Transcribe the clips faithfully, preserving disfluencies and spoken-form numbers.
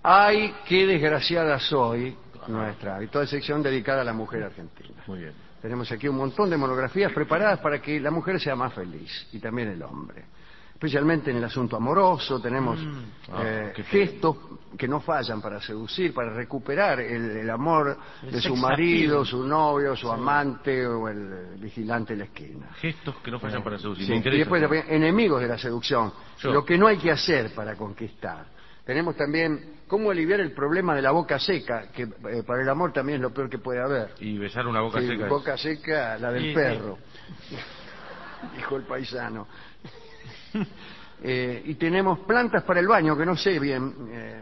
Ay, qué desgraciada soy, nuestra habitual sección dedicada a la mujer argentina. Muy bien. Tenemos aquí un montón de monografías preparadas para que la mujer sea más feliz, y también el hombre. Especialmente en el asunto amoroso, tenemos Mm. Ah, eh, qué feo. gestos que no fallan para seducir, para recuperar el, el amor El de su sex marido, appeal. su novio, su Sí. amante o el, eh, vigilante de la esquina. Gestos que no fallan para seducir. Sí, Me y interesa. después señor. también, enemigos de la seducción, Yo. lo que no hay que hacer para conquistar. Tenemos también cómo aliviar el problema de la boca seca, que eh, para el amor también es lo peor que puede haber. Y besar una boca Sí, seca. es- boca seca, la del Sí, sí. perro, dijo el paisano. Eh, y tenemos plantas para el baño, que no sé bien. eh,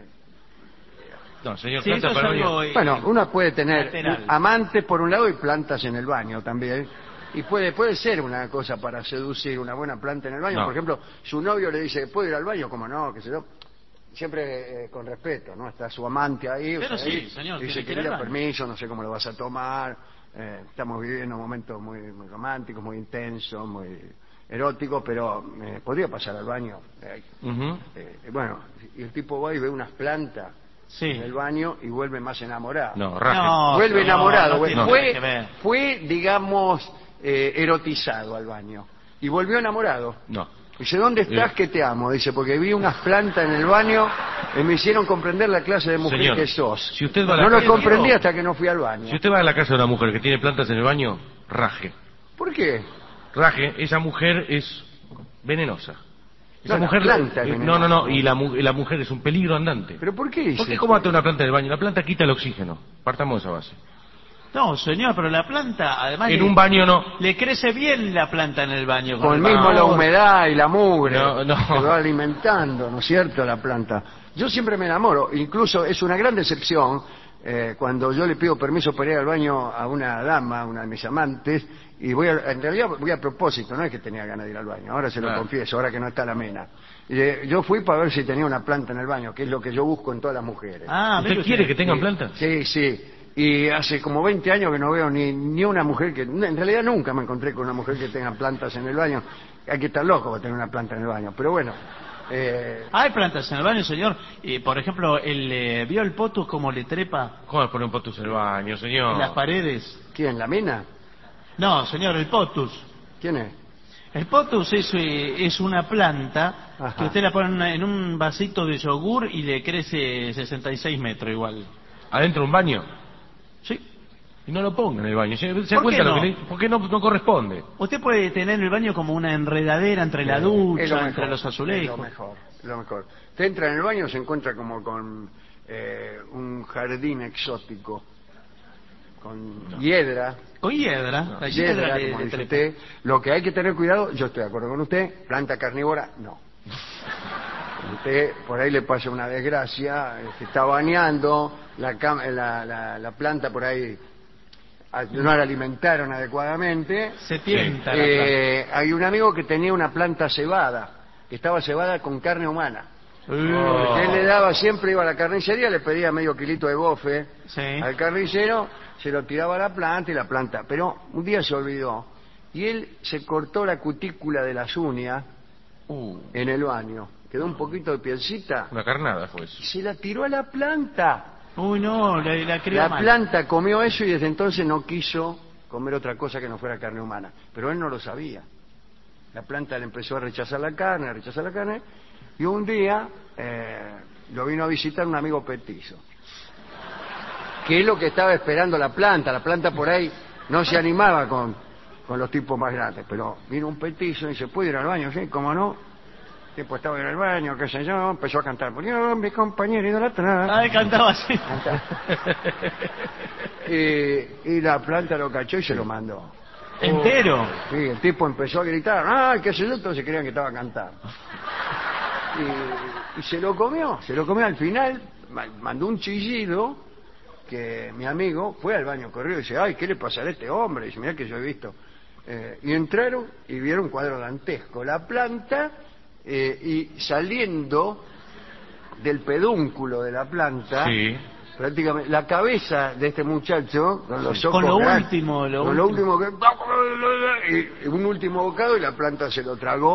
No, señor, Sí, planta eso es para algo, baño. eh, bueno, una puede tener lateral. amantes por un lado y plantas en el baño también. Y puede puede ser una cosa para seducir, una buena planta en el baño. No. Por ejemplo, su novio le dice, ¿puedo ir al baño? Como no, qué sé yo. Siempre eh, con respeto, ¿no? Está su amante ahí. Pero o sea, sí, ahí, señor, dice, tiene que ir al quería baño. permiso, no sé cómo lo vas a tomar. eh, estamos viviendo momentos muy, muy románticos, muy intensos, muy eróticos, pero eh, podría pasar al baño. Eh, Ujú. eh, bueno, y el tipo va y ve unas plantas Sí. en el baño y vuelve más enamorado. No, raje. No, vuelve señor, enamorado. no güey. tiene fue, que ver. fue, digamos, eh, erotizado al baño. Y volvió enamorado. No. Dice, ¿dónde estás Eh. que te amo? Dice, porque vi unas plantas en el baño y me hicieron comprender la clase de mujer Señor, que sos. si usted va a la no lo calle- comprendí hasta que no fui al baño. Si usted va a la casa de una mujer que tiene plantas en el baño, raje. ¿Por qué? Raje, esa mujer es venenosa. Esa No, la mujer planta es eh, venenosa. no, no, no, y la, mu- la mujer es un peligro andante. ¿Pero por qué dice? ¿Por qué cómo mata una planta en el baño? La planta quita el oxígeno. Partamos de esa base. No, señor, pero la planta, además... En le- un baño no. Le crece bien la planta en el baño. Con el el mismo vapor. la humedad y la mugre No, no. se va alimentando, ¿no es cierto?, la planta. Yo siempre me enamoro, incluso es una gran decepción eh, cuando yo le pido permiso para ir al baño a una dama, a una de mis amantes, y voy a, en realidad voy a propósito, no es que tenía ganas de ir al baño, ahora se lo Claro. confieso, ahora que no está la mena. Y, eh, yo fui para ver si tenía una planta en el baño, que es lo que yo busco en todas las mujeres. Ah, ¿Usted mire quiere usted. que tengan Sí, plantas? Sí, sí. Y hace como veinte años que no veo ni, ni una mujer que... En realidad nunca me encontré con una mujer que tenga plantas en el baño. Hay que estar loco para tener una planta en el baño. Pero bueno... Eh, Hay plantas en el baño, señor. Y, por ejemplo, el, eh, ¿vio el potus como le trepa ¿Cómo poner un potus en el baño, señor? en las paredes? ¿Quién? ¿La mina? No, señor, el potus. ¿Quién es? El potus es, eh, es una planta Ajá. que usted la pone en una- en un vasito de yogur y le crece sesenta y seis metros igual. ¿Adentro de un baño? Sí. Y no lo ponga en el baño. ¿Se, se da ¿Por cuenta qué lo no? que le... Porque no, no corresponde. Usted puede tener el baño como una enredadera entre la Es lo ducha, mejor, entre los Es lo azulejos. mejor, es lo mejor. Usted entra en el baño y se encuentra como con eh, un jardín exótico, con hiedra, Con hiedra. La hiedra, hiedra, le, como le dice trepa. usted. Lo que hay que tener cuidado, yo estoy de acuerdo con usted, planta carnívora, no. Usted por ahí le pasa una desgracia, eh, se está bañando, la, cam- la, la, la planta por ahí a- no la alimentaron adecuadamente. Se tienta la planta. Eh, hay un amigo que tenía una planta cebada, que estaba cebada con carne humana. Oh. Él le daba, siempre iba a la carnicería, le pedía medio kilito de bofe Sí. al carnicero, se lo tiraba a la planta y la planta. Pero un día se olvidó y él se cortó la cutícula de las uñas Uh. en el baño. Quedó un poquito de pielcita Una carnada fue eso. y se la tiró a la planta. Uy, no, la, la crió La mal. planta comió eso y desde entonces no quiso comer otra cosa que no fuera carne humana. Pero él no lo sabía. La planta le empezó a rechazar la carne, a rechazar la carne, y un día eh, lo vino a visitar un amigo petizo. Que es lo que estaba esperando la planta. La planta por ahí no se animaba con, con los tipos más grandes, pero vino un petizo y dice, ¿puedo ir al baño? Sí, ¿cómo no? El tipo estaba en el baño, qué sé yo, empezó a cantar. Yo, mi compañero idolatrada. Ah, él cantaba así. y, y la planta lo cachó y se lo mandó. ¿Entero? Sí, el tipo empezó a gritar, ¡ay, qué sé yo! Todos se creían que estaba cantando. Y, y se lo comió, se lo comió al final, ma- mandó un chillido que mi amigo fue al baño, corrió y dice, ¡ay, qué le pasará a este hombre! Y dice, mirá que yo he visto. Eh, y entraron y vieron un cuadro dantesco. La planta, eh, y saliendo del pedúnculo de la planta, Sí. prácticamente la cabeza de este muchacho con los ojos Con lo grandes, último, lo con lo último. último que y, y un último bocado y la planta se lo tragó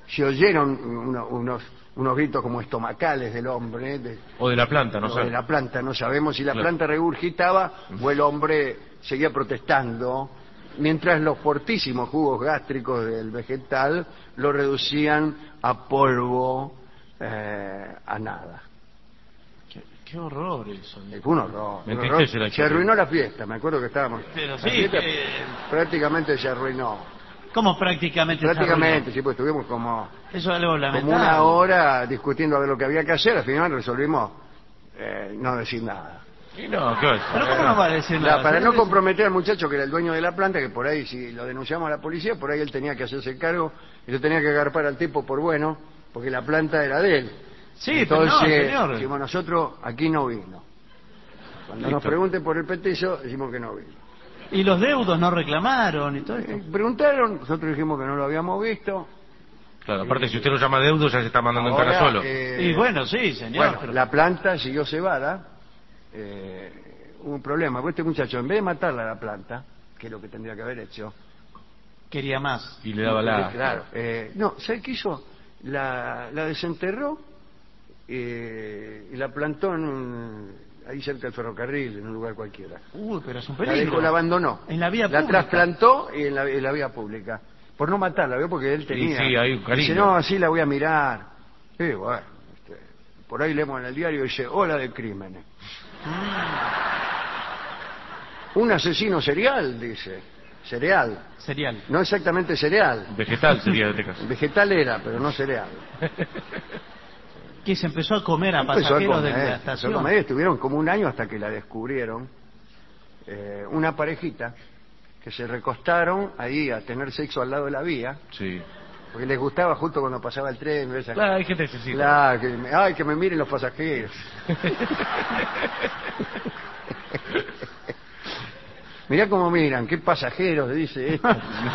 se oyeron uno, unos unos gritos como estomacales del hombre. De, o de la planta, no o sé. de la planta, no sabemos si la Claro. planta regurgitaba o el hombre seguía protestando, mientras los fortísimos jugos gástricos del vegetal lo reducían a polvo, eh, a nada. Qué, qué horror eso. Eh, Fue un horror. Me un entristece horror. la Se historia. arruinó la fiesta, me acuerdo que estábamos. Pero la sí, fiesta que- prácticamente se arruinó. ¿Cómo prácticamente? se Prácticamente, arruinó? sí, pues estuvimos como, Eso es algo como lamentable. una hora discutiendo a ver lo que había que hacer. Al final resolvimos eh, no decir nada. Y no, ¿qué es? Pero ¿cómo no va a decir La- nada? para Si no es- comprometer al muchacho que era el dueño de la planta, que por ahí si lo denunciamos a la policía, por ahí él tenía que hacerse cargo y lo tenía que agarpar al tipo por bueno, porque la planta era de él. Sí, pero no, Entonces, señor. decimos nosotros, aquí no vino. Cuando nos Listo. pregunten por el petiso, decimos que no vino. Y los deudos no reclamaron y todo Eh, esto. Preguntaron, nosotros dijimos que no lo habíamos visto. Claro, aparte, si usted lo llama deudo, ya se está mandando en Ahora, cara solo. eh, Y bueno, sí, señor. bueno, pero- la planta siguió cebada. Eh, hubo un problema, porque este muchacho, en vez de matarla a la planta, que es lo que tendría que haber hecho, Quería más. Y le daba la... claro, eh, no, ¿sabe qué hizo? La, la desenterró eh, y la plantó en un, ahí cerca del ferrocarril, en un lugar cualquiera. Uy, pero es un La peligro. dejó, la abandonó. En la vía La pública. trasplantó y en la, en la vía pública. Por no matarla, ¿vio? Porque él tenía. sí, hay un cariño. Dice, no, así la voy a mirar. Y bueno, este, por ahí leemos en el diario, dice, ola de crímenes. Un asesino serial, dice. Cereal. Serial. No exactamente cereal. Vegetal sería de este caso. Vegetal era, pero no cereal. Que se empezó a comer a Empezó a pasajeros comer, de la empezó a estación. comer, estuvieron como un año hasta que la descubrieron. Eh, una parejita que se recostaron ahí a tener sexo al lado de la vía, Sí. porque les gustaba justo cuando pasaba el tren. ¿Ves? Claro, hay gente que necesita. Claro, que me- ay, que me miren los pasajeros. Mirá cómo miran, qué pasajeros, dice esto.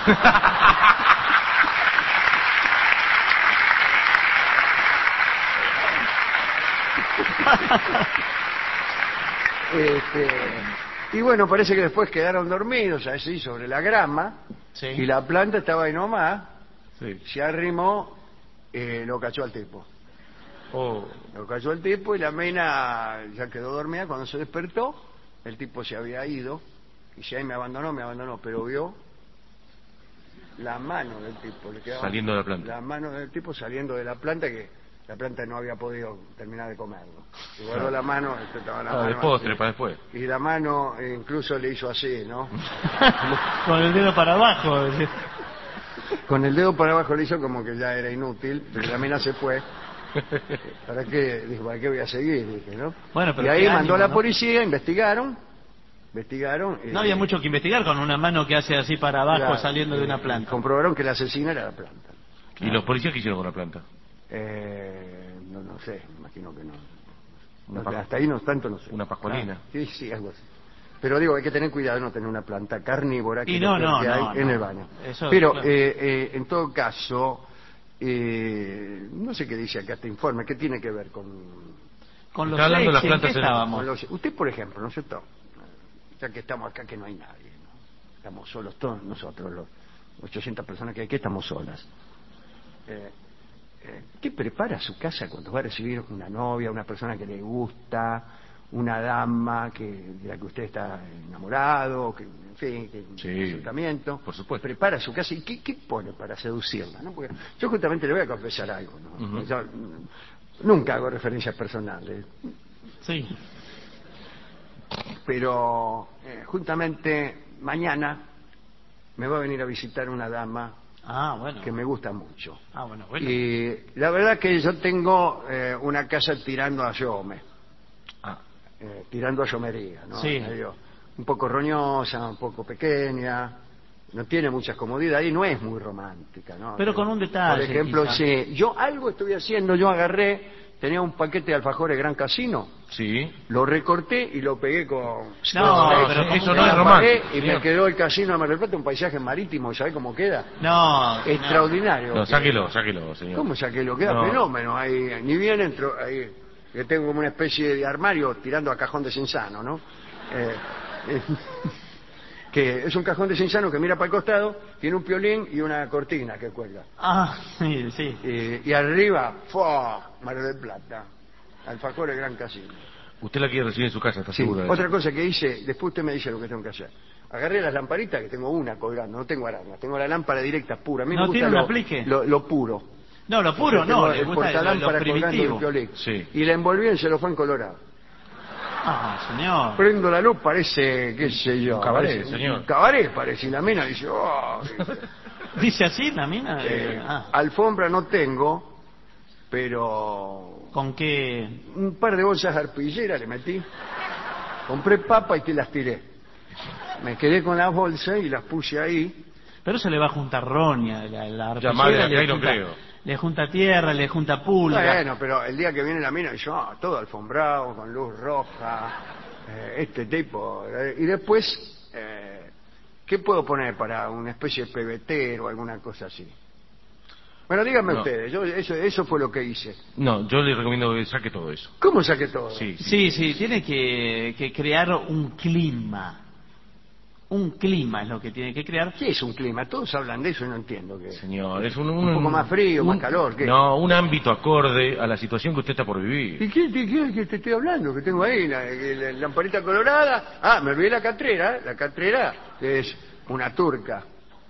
Este, y bueno, parece que después quedaron dormidos así sobre la grama, Sí. y la planta estaba ahí nomás, Sí. se arrimó, eh, lo cachó al tipo. Oh, Lo cayó el tipo y la mina ya quedó dormida. Cuando se despertó, el tipo se había ido. Y si ahí me abandonó, me abandonó. Pero vio la mano del tipo. Le quedaba Saliendo de la planta. La mano del tipo saliendo de la planta, que la planta no había podido terminar de comerlo. Y guardó la mano, estaba la ah, de mano postre, así. para después. Y la mano eh, incluso le hizo así, ¿no? Con el dedo para abajo. Con el dedo para abajo le hizo como que ya era inútil. Pero la mina se fue. ¿Para qué? Dijo, ¿para qué voy a seguir? Dije, ¿no? Bueno, pero y ahí qué mandó ánimo, a la ¿no? policía, investigaron, investigaron. No eh, había mucho que investigar con una mano que hace así para abajo claro, saliendo de eh, una planta. Comprobaron que la asesina era la planta. ¿Y los policías qué hicieron con la planta? Eh, no, no sé, imagino que no. Una No, pa- hasta ahí no tanto, no sé. Una pascualina. Ah, sí, sí, algo así. Pero digo, hay que tener cuidado de no tener una planta carnívora que Y es no, lo peor no, que no, hay en no. el baño. Eso, Pero claro. eh, eh, en todo caso, eh, no sé qué dice acá este informe, ¿qué tiene que ver con, Con los Está hablando de las seis, ¿en plantas qué en- estábamos? con los- usted, por ejemplo, ¿no es cierto? Ya que estamos acá, que no hay nadie, ¿no? Estamos solos todos nosotros, los ochocientas personas que hay aquí, estamos solas. Eh, eh, ¿Qué prepara su casa cuando va a recibir una novia, una persona que le gusta, una dama que, de la que usted está enamorado, que, en fin, que Sí, un acercamiento? por supuesto. Prepara su casa y ¿qué, qué pone para seducirla? ¿no? Porque yo justamente le voy a confesar algo, ¿no? Ujú. Yo, mm, nunca hago referencias personales, Sí. pero eh, justamente mañana me va a venir a visitar una dama Ah, bueno. que me gusta mucho. Ah, bueno, bueno. Y la verdad que yo tengo eh, una casa tirando a Yome, Ah, eh, tirando a Yomería, ¿no? Sí. Medio- un poco roñosa, un poco pequeña, no tiene muchas comodidades y no es muy romántica, ¿no? Pero con un detalle, Por ejemplo, quizá. sí, yo algo estoy haciendo, yo agarré, tenía un paquete de alfajores Gran Casino, sí. lo recorté y lo pegué con... No, No, pero eso ¿cómo no que es lo romántico. apagué y me señor. quedó el casino de Mar del Plata, un paisaje marítimo, ¿sabe cómo queda? No, no. Extraordinario. No, sáquelo, sáquelo, señor. ¿Cómo saqué lo queda? No. Fenómeno. Ahí, ni bien entro, ahí, que tengo como una especie de armario tirando a cajón de Censano, ¿no? Eh, eh, que es un cajón de Cinzano que mira para el costado, tiene un piolín y una cortina que cuelga. Ah, sí, sí. Y, y arriba, ¡fua! Mar del Plata, Alfajores Gran Casino. Usted la quiere recibir en su casa, ¿está Sí, seguro de otra eso? cosa que hice, después usted me dice lo que tengo que hacer. Agarré las lamparitas, que tengo una colgando, no tengo arañas, tengo la lámpara directa, pura. A mí ¿No me gusta tiene un lo, aplique? Lo, lo puro. No, lo puro Tengo no, le el gusta lo, lo portalámpara colgando del primitivo. piolín. Sí. Y la envolví en celofán colorado. Ah, señor. Prendo la luz, parece, qué sé yo. Un cabaret, parece- señor. Un cabaret parece, y la mina dice, oh, dice. ¿Dice así la mina? Eh, Ah, alfombra no tengo, pero ¿con qué? un par de bolsas de arpillera le metí. Compré papa y te las tiré. Me quedé con las bolsas y las puse ahí. Pero se le va a juntar roña, la, la Ya, madre, arpillera acá le ahí no junta, creo. le junta tierra, le junta pulga. Bueno, pero el día que viene la mina, yo, ah, todo alfombrado, con luz roja, eh, este tipo. eh, y después, eh, ¿qué puedo poner para una especie de pebetero o alguna cosa así? Bueno, díganme No. ustedes, yo, eso, eso fue lo que hice. No, yo le recomiendo que saque todo eso. ¿Cómo saqué todo? Sí, sí. Sí, sí, tiene que, que crear un clima. Un clima es lo que tiene que crear. ¿Qué es un clima? Todos hablan de eso y no entiendo qué es. Señor, es un... Un poco más frío, más calor, ¿qué? No, un ámbito acorde a la situación que usted está por vivir. ¿Y qué, qué, qué- qué te estoy hablando? Que tengo ahí la, la lamparita colorada. Ah, me olvidé la catrera. La catrera es una turca.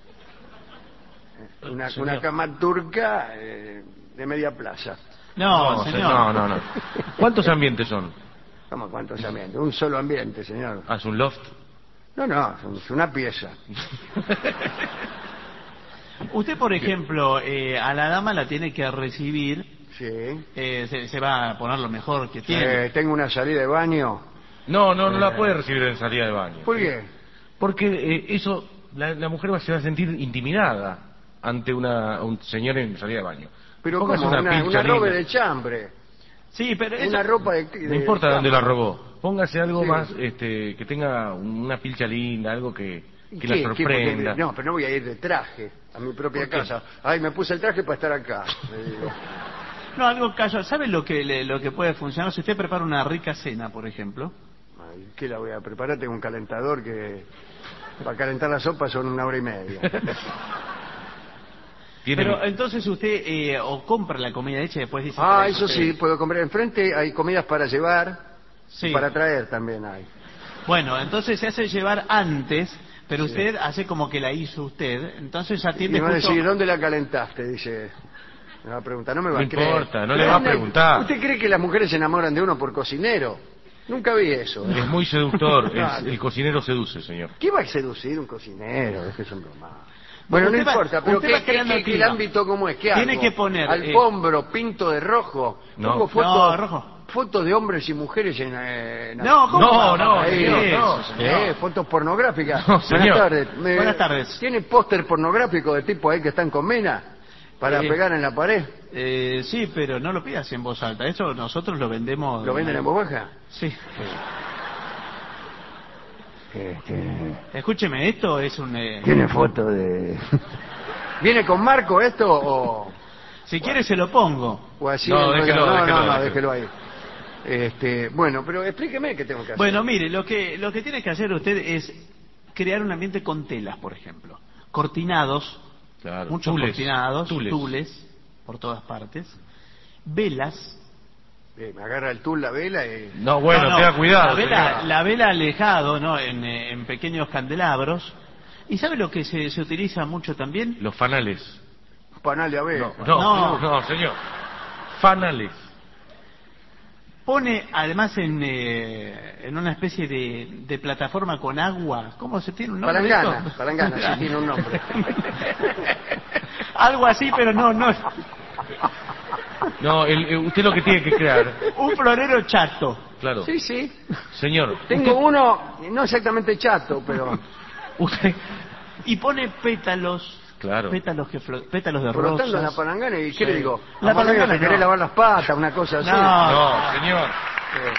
Una, Señor. una cama turca eh, de media plaza. No, se- señor. no, no, no. ¿Cuántos ambientes son? ¿Cómo cuántos ambientes? Un solo ambiente, señor. Ah, es un loft. No, no, es una pieza. Usted, por ejemplo, eh, a la dama la tiene que recibir, Sí. eh, se, se va a poner lo mejor que tiene. Eh, tengo una salida de baño. No, no, no Eh. la puede recibir en salida de baño. ¿Por qué? Porque eh, eso, la, la mujer va, se va a sentir intimidada ante una, un señor en salida de baño. Pero Póngase como una, pilcha una robe linda. de chambre. Sí, pero eso... Una ropa de... de No importa dónde la chambre. robó. Póngase algo Sí. más, este, que tenga una pilcha linda, algo que, ¿Y que qué? la ¿Qué? sorprenda. Porque- no, pero no voy a ir de traje a mi propia ¿Por qué? casa. Ay, me puse el traje para estar acá. le digo. No, algo casual. ¿Sabe lo que le- lo que puede funcionar? Si usted prepara una rica cena, por ejemplo. Ay, ¿qué la voy a preparar? Tengo un calentador que... Para calentar la sopa son una hora y media. Tiene- Pero entonces usted eh, o compra la comida hecha y después dice... Ah, "Trae eso usted". sí, puedo comprar enfrente. Hay comidas para llevar Sí. y para traer también hay. Bueno, entonces se hace llevar antes, pero usted hace como que la hizo usted, entonces Y atiende me va a justo... decir, ¿dónde la calentaste? Dice... Me va a preguntar, no me va No a creer. importa, no le va a Pero, preguntar. ¿Usted cree que las mujeres se enamoran de uno por cocinero? Nunca vi eso. ¿eh? Es muy seductor. es- Claro. el cocinero seduce, señor. ¿Qué va a seducir un cocinero? Es que son bromas. Bueno, no Usted va- importa, pero usted ¿qué, va qué- creando qué- el qué- el clima. ámbito cómo es? ¿Qué Tiene hago? que poner, eh, Alfombro, pinto de rojo. No. Pongo fotos, No, rojo. fotos de hombres y mujeres en... eh, en- No, ¿cómo No, va? no, Ahí, señor, eh, no, eh, fotos pornográficas. No, señor. Buenas tardes. Me- Buenas tardes. ¿Tiene póster pornográfico de tipo ahí que están con mena? Para Eh, pegar en la pared. Eh, sí, pero no lo pidas en voz alta, eso nosotros lo vendemos... ¿Lo venden en voz baja? Sí. Este, Escúcheme, esto es un... eh, ¿Tiene foto de...? ¿Viene con marco esto o...? Si quiere se lo pongo. O así No, en- déjelo, no, déjelo, no, no, déjelo. déjelo ahí. Este, bueno, pero explíqueme qué tengo que hacer. Bueno, mire, lo que, lo que tiene que hacer usted es crear un ambiente con telas, por ejemplo. Cortinados, Claro. muchos Tules. cortinados, Tules. tules, por todas partes. Velas. Eh, me agarra el tul la vela y... No, bueno, No, no, tenga cuidado. La vela, señor. la vela alejado, ¿no? En, eh, en pequeños candelabros. ¿Y sabe lo que se, se utiliza mucho también? Los fanales. Panal de abeja. No, no, No. no, señor. Fanales. Pone además en, eh, en una especie de, de plataforma con agua. ¿Cómo se tiene un nombre? Palangana, esto? palangana, sí tiene un nombre. Algo así, pero no, no. No, el- eh, usted lo que tiene que crear. Un florero chato. Claro. Sí, sí. Señor. Tengo usted- uno, no exactamente chato, pero... Usted. Y pone pétalos. Claro. Pétalos, que flo- pétalos de Flotando en la rosas. palangana y ¿qué Sí. le digo? La Amor mío, palangana ¿te querés no. lavar las patas? Una cosa así. No. No, señor. Eh,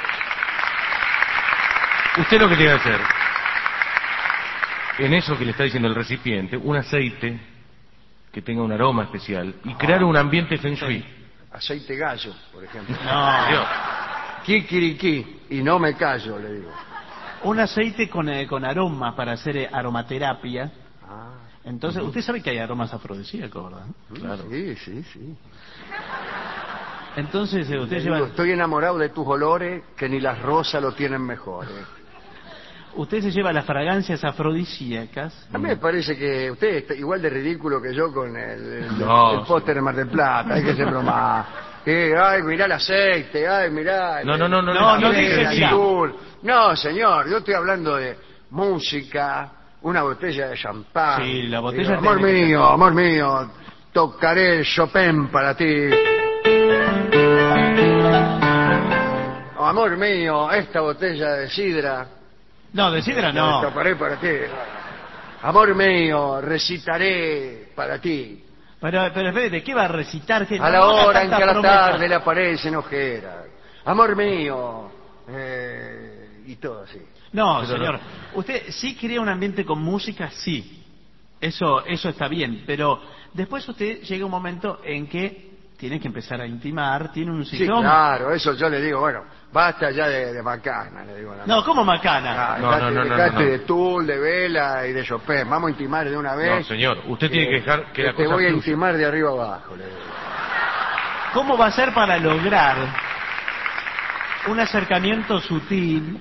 Usted lo que tiene que hacer, en eso que le está diciendo el recipiente, un aceite que tenga un aroma especial y crear un ambiente feng shui. aceite gallo, por ejemplo. No. Señor, Kikiriki, y no me callo, le digo. un aceite con, eh, con aroma para hacer eh, aromaterapia. Ah, Entonces, usted sabe que hay aromas afrodisíacos, ¿verdad? claro. Sí, sí, sí. Entonces, eh, usted Le lleva... digo, estoy enamorado de tus olores, que ni las rosas lo tienen mejor. eh. Usted se lleva las fragancias afrodisíacas. A mí me parece que usted está igual de ridículo que yo con el, el, No, el póster de Mar del Plata. Hay que ser broma. Eh, ay, mirá el aceite, ay, mirá. el- No, no, no, no, No, no el dije mirá. azul. No, señor, yo estoy hablando de música, una botella de champán. Sí, la botella Digo, amor tiene que mío, ser- amor mío, tocaré el Chopin para ti. Oh, amor mío, esta botella de sidra. No, de sidra La no. destaparé para ti. Amor mío, recitaré para ti. Pero, pero espérate, ¿qué va a recitar? ¿Qué? A No, la no haga hora en tanta que a la promesa. tarde le aparecen ojeras. Amor mío. eh, y todo así. No, Pero señor. Usted sí crea un ambiente con música, sí. Eso, eso está bien. Pero después usted llega un momento en que tiene que empezar a intimar, tiene un Sí, sillón. claro, eso yo le digo, bueno, basta ya de, de macana, le digo. a la No, mujer. ¿cómo macana? Ah, No, dejate, no, no, no, dejate no, no. de Tool, de Vela y de Chopin. Vamos a intimar de una vez. No, señor, usted tiene que dejar que la te cosa voy a fluya. intimar de arriba abajo, le digo. ¿Cómo va a ser para lograr un acercamiento sutil,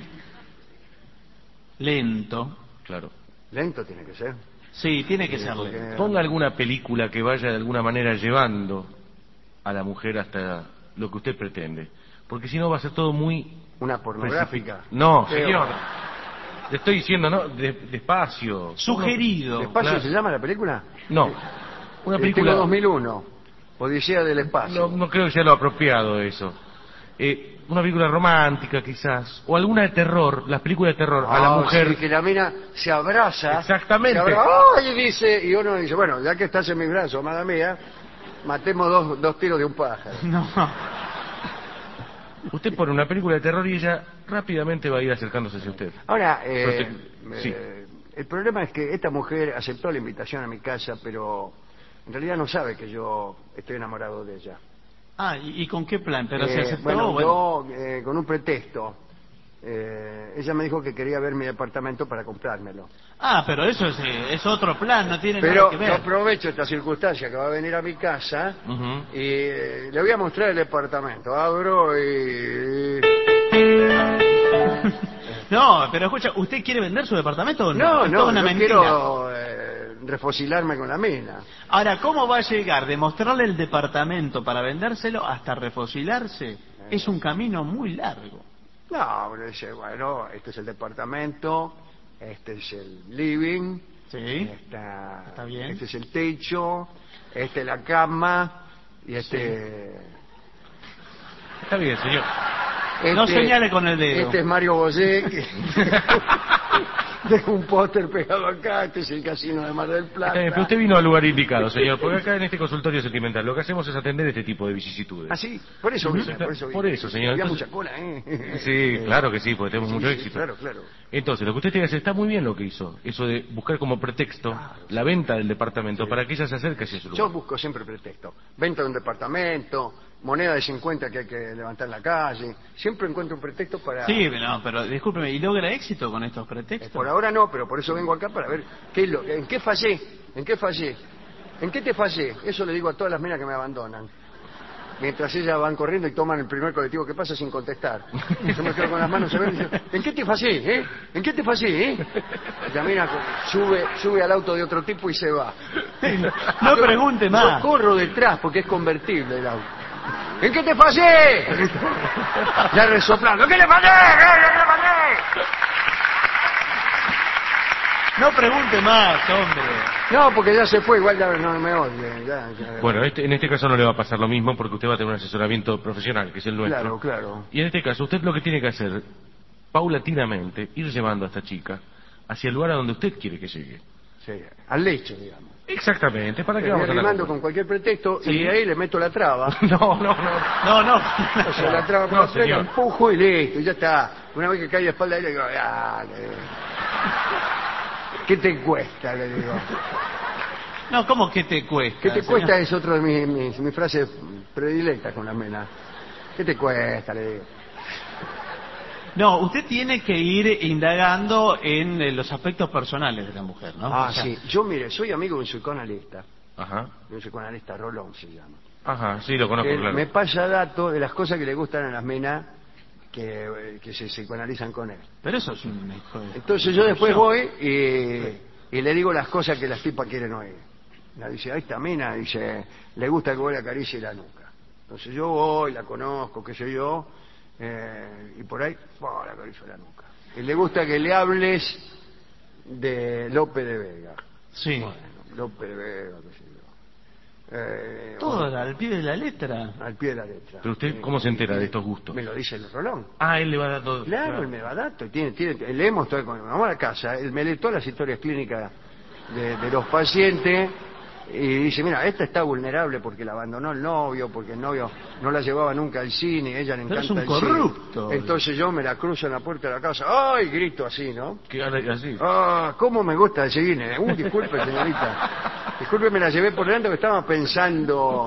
lento? Claro. Lento tiene que ser. Sí, tiene que Sí, ser porque- lento. Ponga alguna película que vaya de alguna manera llevando a la mujer hasta lo que usted pretende. Porque si no va a ser todo muy... Una pornográfica. precipi- No, Qué señor. horror. Le estoy diciendo, ¿no? De- despacio. Sugerido. ¿Despacio Claro. se llama la película? No. Una Eh, película... Tengo dos mil uno. Odisea del espacio. No, no creo que sea lo apropiado eso. Eh, una película romántica quizás, o alguna de terror, las películas de terror, a la Ah, mujer... sí, que la mina se abraza. Exactamente. Se abraza, ¡ay! Dice, y uno dice, bueno, ya que estás en mis brazos, amada mía, matemos dos, dos tiros de un pájaro. No. Usted pone una película de terror y ella rápidamente va a ir acercándose hacia usted. Ahora, eh, Pero te- sí. eh, el problema es que esta mujer aceptó la invitación a mi casa, pero en realidad no sabe que yo estoy enamorado de ella. Ah, ¿y, y con qué plan? ¿Pero se Eh, aceptó? bueno, Bueno. yo, eh, con un pretexto, eh, ella me dijo que quería ver mi departamento para comprármelo. Ah, pero eso es, eh, es otro plan, no tiene Pero nada que yo ver. aprovecho esta circunstancia que va a venir a mi casa Ujú. y eh, le voy a mostrar el departamento. Abro y... No, pero escucha, ¿usted quiere vender su departamento o no? No, Es no, toda una yo mentira. quiero eh, refocilarme con la mina. Ahora, ¿cómo va a llegar de mostrarle el departamento para vendérselo hasta refocilarse? Es un camino muy largo. No, uno dice, bueno, este es el departamento, este es el living, Sí. esta- Está bien. este es el techo, este es la cama y este... Está bien, señor. No este- señale con el dedo. Este es Mario Bosé, que dejo un póster pegado acá, este es el casino de Mar del Plata. Está bien, pero usted vino al lugar indicado, señor, porque acá en este consultorio sentimental lo que hacemos es atender este tipo de vicisitudes. Ah, sí, por eso vine, por eso vine. Por eso, señor. Había Entonces- mucha cola, ¿eh? Sí, claro que sí, porque tenemos Sí, mucho sí, éxito. claro, claro. Entonces, lo que usted tiene que hacer, está muy bien lo que hizo, eso de buscar como pretexto Claro, sí. la venta del departamento para que ella se acerque hacia su Yo lugar. busco siempre pretexto. Venta de un departamento, moneda de cincuenta que hay que levantar en la calle. Siempre encuentro un pretexto para... Sí, no, pero discúlpeme, ¿y logra éxito con estos Eh, pretextos? Por ahora no, pero por eso vengo acá para ver qué es lo, en qué fallé, en qué fallé, en qué te fallé. Eso le digo a todas las minas que me abandonan. Mientras ellas van corriendo y toman el primer colectivo que pasa sin contestar. Yo me quedo con las manos en y digo, ¿en qué te fallé, eh? ¿En qué te fallé, eh? Y la mina sube, sube al auto de otro tipo y se va. No pregunte más. Yo corro detrás porque es convertible el auto. ¿En qué te fallé? Ya resoplando. ¿Qué le fallé? ¿Qué le fallé? No pregunte más, hombre. No, porque ya se fue, igual ya no me odie. Ya, ya. Bueno, este- en este caso no le va a pasar lo mismo porque usted va a tener un asesoramiento profesional, que es el nuestro. Claro, claro. Y en este caso, usted lo que tiene que hacer, paulatinamente, ir llevando a esta chica hacia el lugar a donde usted quiere que llegue. Sí, al lecho, digamos. Exactamente, ¿para qué Le voy vamos a arrimando andar con cualquier pretexto Sí. y ahí le meto la traba. No, no, no. No, no. O sea, la traba por No, la frente, señor. empujo y listo, y ya está. Una vez que cae de espalda ahí le digo, dale. ¿Qué te cuesta? Le digo. No, ¿cómo que te cuesta? ¿Qué te señor? cuesta? Es otra de mis, mis, mis frases predilectas con la mena. ¿Qué te cuesta? Le digo. No, usted tiene que ir indagando en eh, los aspectos personales de la mujer, ¿no? Ah, O sea, sí. Yo, mire, soy amigo de un psicoanalista. Ajá. De un psicoanalista, Rolón se llama. Ajá, sí, lo conozco, Él claro. me pasa datos de las cosas que le gustan a las menas que, que se psicoanalizan con él. Pero eso es un hijo de... Entonces yo después voy y, y le digo las cosas que las tipas quieren oír. La dice, a esta mina, dice, le gusta que vos le acaricie la nuca. Entonces yo voy, la conozco, qué sé yo, eh, y por ahí, oh, le acaricio la nuca. Y le gusta que le hables de Lope de Vega. Sí. Bueno, Lope de Vega, qué sé yo. Eh, Todo bueno, al pie de la letra. al pie de la letra. Pero usted, ¿cómo se entera de estos gustos? Me lo dice el Rolón. Ah, él le va dando... Claro, él me va datos. Tiene, tiene, leemos todo. Cuando vamos a la casa, él me lee todas las historias clínicas de, de los pacientes y dice, mira, esta está vulnerable porque la abandonó el novio, porque el novio no la llevaba nunca al cine, y a ella le Pero encanta es un el corrupto. cine. Entonces yo me la cruzo en la puerta de la casa, ¡ay! Grito así, ¿no? ¿Qué habla así? ¡Ah! ¿Cómo me gusta el cine? ¡Uh, disculpe, señorita! Disculpe, me la llevé por delante que estaba pensando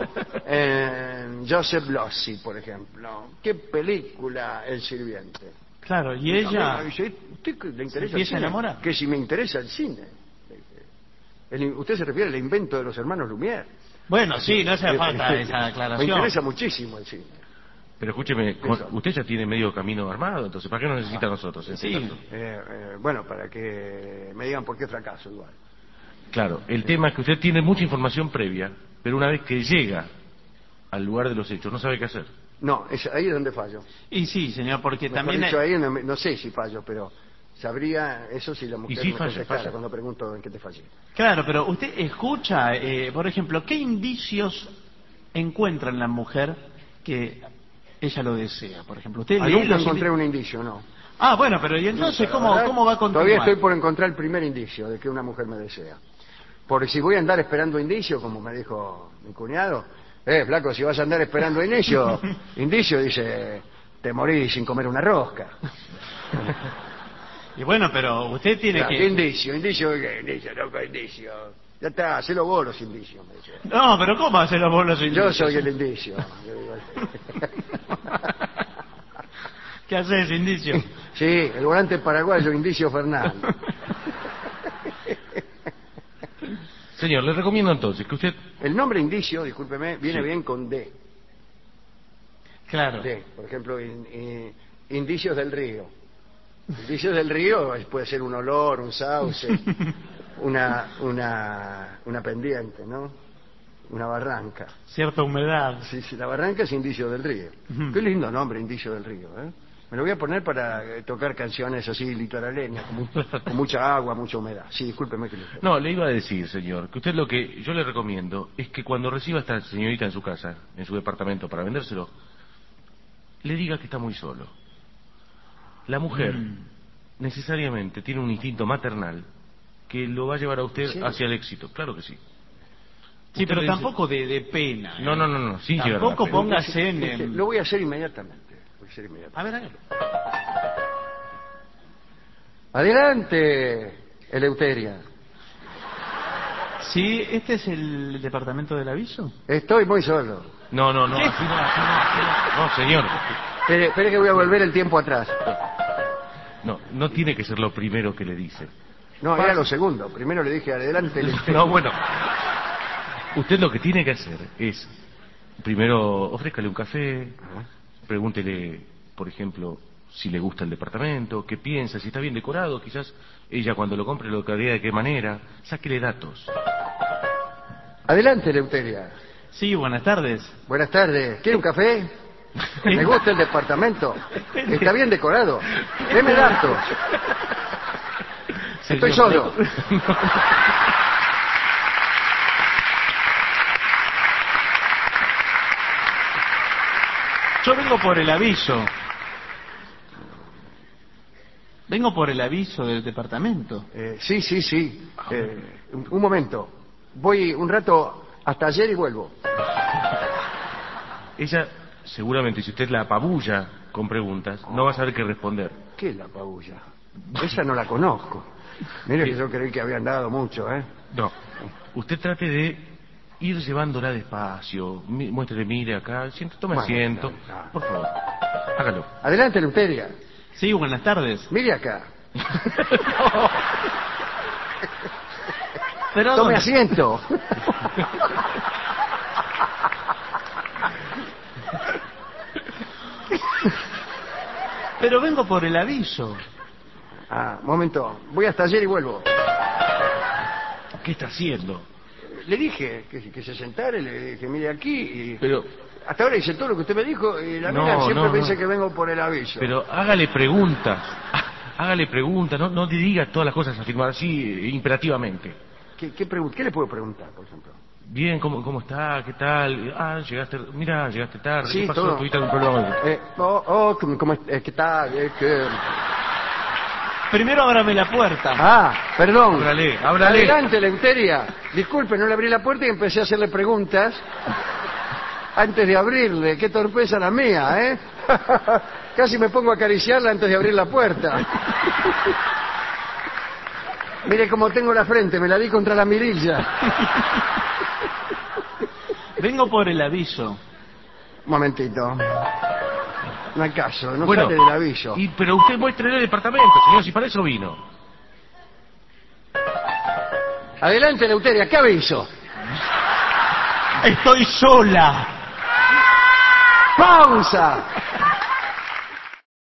en Joseph Losey, por ejemplo. ¿Qué película El Sirviente? Claro, y ella... También, dice, ¿usted le interesa se el empieza a cine? enamorar. Que si me interesa el cine. El, usted se refiere al invento de los hermanos Lumière. Bueno, sí, no hace falta esa Me aclaración. interesa muchísimo el cine. Pero escúcheme, Eso. usted ya tiene medio camino armado, entonces ¿para qué nos necesita a nosotros? Sí. Eh, eh, bueno, para que me digan por qué fracaso igual. Claro, el tema es que usted tiene mucha información previa, pero una vez que llega al lugar de los hechos no sabe qué hacer. No, es, ahí es donde fallo. Y sí, señor, porque Mejor también... dicho, ahí no, no sé si fallo, pero sabría eso si la mujer sí me falla, contestara falla. cuando pregunto en qué te fallé. Claro, pero usted escucha, eh, por ejemplo, ¿qué indicios encuentra en la mujer que ella lo desea? Por ejemplo, usted Ah, lee nunca los encontré indi- un indicio, no. Ah, bueno, pero ¿y entonces La cómo, verdad, cómo va a continuar? Todavía estoy por encontrar el primer indicio de que una mujer me desea. Porque si voy a andar esperando indicios, como me dijo mi cuñado, eh, flaco, si vas a andar esperando indicio, indicio, dice, te morís sin comer una rosca. Y bueno, pero usted tiene Ah, ¿qué que... indicio? ¿Indicio de qué? Indicio, loco, indicio. Ya está, hacelo vos los indicios, me dice. No, pero ¿cómo hacer los bolos Yo indicios? soy el indicio. Yo digo, ¿Qué haces, indicio? sí, el volante paraguayo, Indicio Fernández. Señor, le recomiendo entonces que usted... El nombre indicio, discúlpeme, viene Sí. bien con D. Claro. D. Por ejemplo, in- in- indicios del río. Indicios del río es- puede ser un olor, un sauce, una, una, una pendiente, ¿no? Una barranca. Cierta humedad. Sí, sí, la barranca es indicio del río. Ujú. Qué lindo nombre, indicio del río, ¿eh? Me lo voy a poner para eh, tocar canciones así litoraleñas, con, mu- con mucha agua, mucha humedad. Sí, discúlpeme que le... No, le iba a decir, señor, que usted lo que yo le recomiendo es que cuando reciba a esta señorita en su casa, en su departamento, para vendérselo, le diga que está muy solo. La mujer Mm. necesariamente tiene un instinto maternal que lo va a llevar a usted ¿Sí? hacia el éxito. Claro que sí. Sí, Usted pero le dice- tampoco de, de pena. ¿eh? No, no, no, no, sin llegar a la Tampoco pena. póngase en... en- Lo voy a hacer inmediatamente. Voy a hacer inmediatamente. A ver, hágalo. Adelante, Eleuteria. Sí, ¿este es el departamento del aviso? Estoy muy solo. No, no, no, así no, así no, así no. No, señor. Espere, espere que voy a volver el tiempo atrás. No, no tiene que ser lo primero que le dice. No, era lo segundo. Primero le dije adelante, Eleuteria. No, bueno. Usted lo que tiene que hacer es, primero, ofrézcale un café, pregúntele, por ejemplo, si le gusta el departamento, qué piensa, si está bien decorado, quizás ella cuando lo compre lo decoraría de qué manera, sáquele datos. Adelante, Eleuteria. Sí, buenas tardes. Buenas tardes. ¿Quiere un café? ¿Le gusta el departamento? ¿Está bien decorado? Deme datos. Estoy Señor, solo. Yo vengo por el aviso. Vengo por el aviso del departamento. Eh, sí, sí, sí. Eh, un, un momento. Voy un rato hasta ayer y vuelvo. Ella, seguramente, si usted la apabulla con preguntas, no va a saber qué responder. ¿Qué es la pabulla? Esa no la conozco. Mire que yo creí que habían dado mucho, ¿eh? No, usted trate de ir llevándola despacio, mi- muéstrele, mire acá, siento, tome Bueno, asiento, no, no. por favor, hágalo. Adelante, Eleuteria. Sí, buenas tardes. Mire acá. Pero Tome ¿dónde? asiento. Pero vengo por el aviso. Ah, momento. Voy hasta ayer y vuelvo. ¿Qué está haciendo? Le dije que, que se sentara y le dije, mire aquí. Y Pero, hasta ahora hice todo lo que usted me dijo y la No, mina siempre no, me no. dice que vengo por el aviso. pero hágale preguntas. Hágale preguntas, no, no diga todas las cosas afirmadas así imperativamente. ¿Qué, qué, pregun- ¿Qué le puedo preguntar, por ejemplo? Bien, ¿cómo, cómo está? ¿Qué tal? Ah, llegaste, mira, llegaste tarde. Sí, ¿Qué pasó? todo. ¿Tuviste algún problema? Eh, oh, oh, ¿cómo, cómo es? Eh, ¿Qué tal? Eh, que- Primero ábrame la puerta. Ah, perdón. Háblale, háblale. Adelante, Leuteria. Disculpe, no le abrí la puerta y empecé a hacerle preguntas antes de abrirle. Qué torpeza la mía, ¿eh? Casi me pongo a acariciarla antes de abrir la puerta. Mire cómo tengo la frente, me la di contra la mirilla. Vengo por el aviso. Un momentito. No hay caso, no Bueno, sale del aviso. Y, pero usted muestre el departamento, señor, si para eso vino. Adelante, Leuteria, ¿qué aviso? Estoy sola. ¡Pausa!